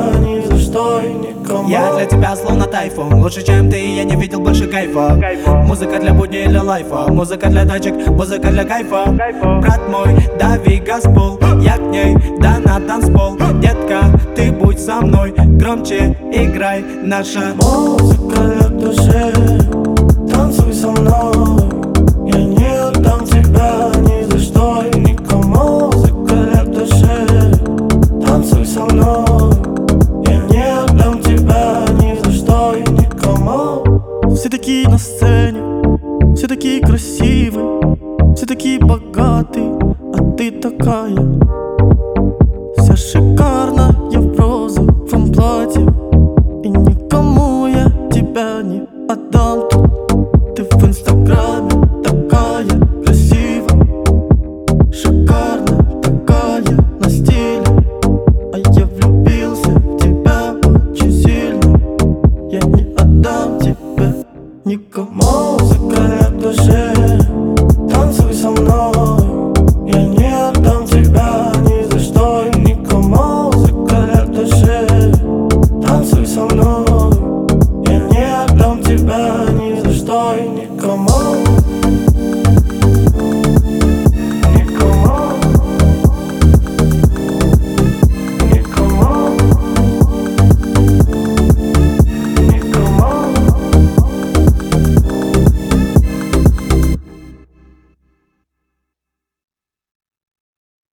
ни за что и никому. Я для тебя словно тайфун, лучше чем ты, я не видел больше кайфа. Музыка для будней или лайфа, музыка для тачек, музыка для кайфа. Брат мой, дави газпол, я к ней, да на танцпол. Детка, ты будь со мной, громче играй наша музыка для души, танцуй со мной. Я не отдам тебя,